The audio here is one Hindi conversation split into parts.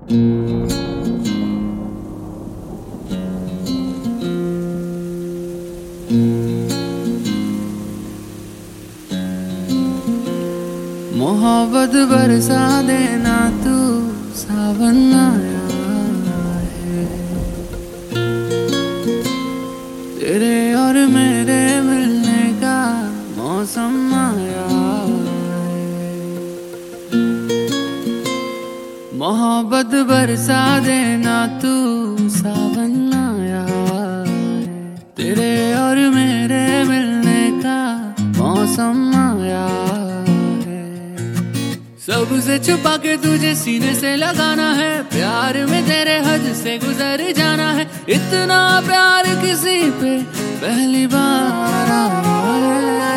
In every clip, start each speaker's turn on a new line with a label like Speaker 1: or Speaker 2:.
Speaker 1: मोहब्बत बरसा देना तू सावन आया है। तेरे और मेरे मिलने का मौसम आया है। मोहब्बत बरसा देना तू सावन आया है। तेरे और मेरे मिलने का मौसम आया है। सबसे छुपा के तुझे सीने से लगाना है। प्यार में तेरे हद से गुजर जाना है। इतना प्यार किसी पे पहली बार आया है।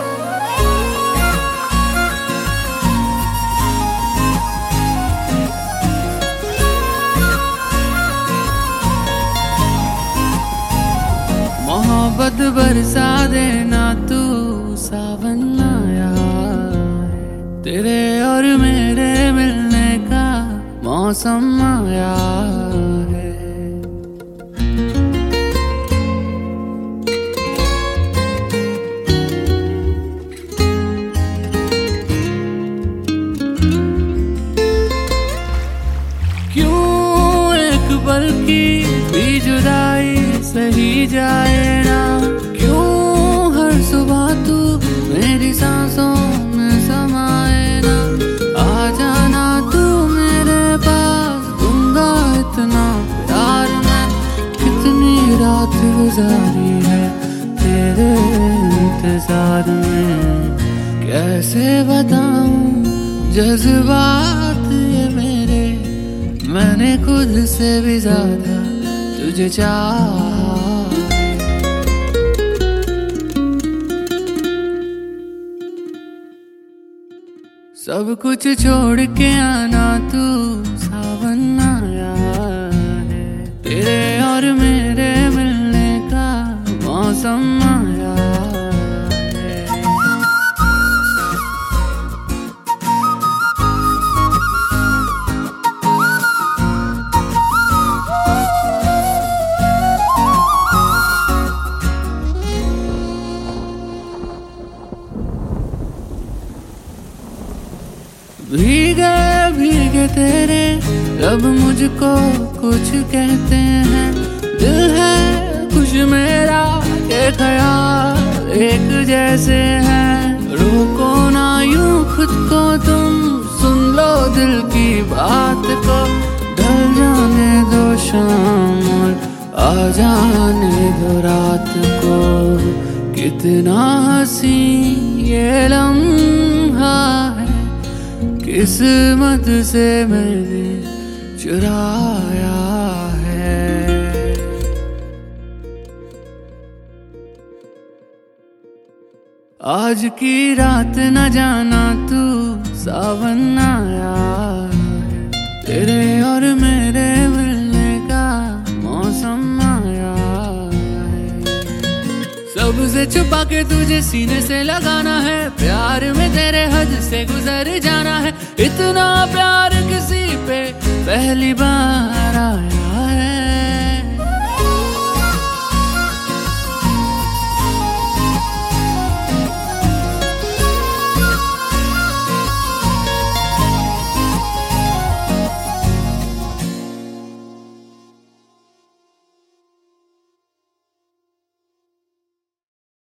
Speaker 1: मोहब्बत बरसा देना तू सावन आया है। तेरे और मेरे मिलने का मौसम आया है। क्यों एक पल की भी जुदाई सही जाए ना। क्यों हर सुबह तू मेरी सांसों में समाए ना। आ जाना तू मेरे पास, दूंगा इतना प्यार मैं। कितनी रात गुजारी है तेरे इंतजार में। कैसे बताऊं जज्बात ये मेरे। मैंने खुद से भी ज्यादा तुझे चाहा। सब कुछ छोड़ के आना तू सावन आया है। तेरे और मेरे मिलने का मौसम आया है। भीगे भीगे तेरे लब मुझको कुछ कहते हैं। दिल है कुछ मेरा के ख्याल एक जैसे हैं। रोको ना यूं खुद को तुम, सुन लो दिल की बात को। ढल जाने दो शाम और आ जाने दो रात को। कितना हंसी ये लम्हा है, किस्मत से मैंने चुराया है। आज की रात न जाना तू सावन आया है। तेरे और मेरे मिलने का मौसम आया है। सबसे छुपा के तुझे सीने से लगाना है। प्यार में तेरे हद से गुजर जाना है। इतना प्यार किसी पे पहली बार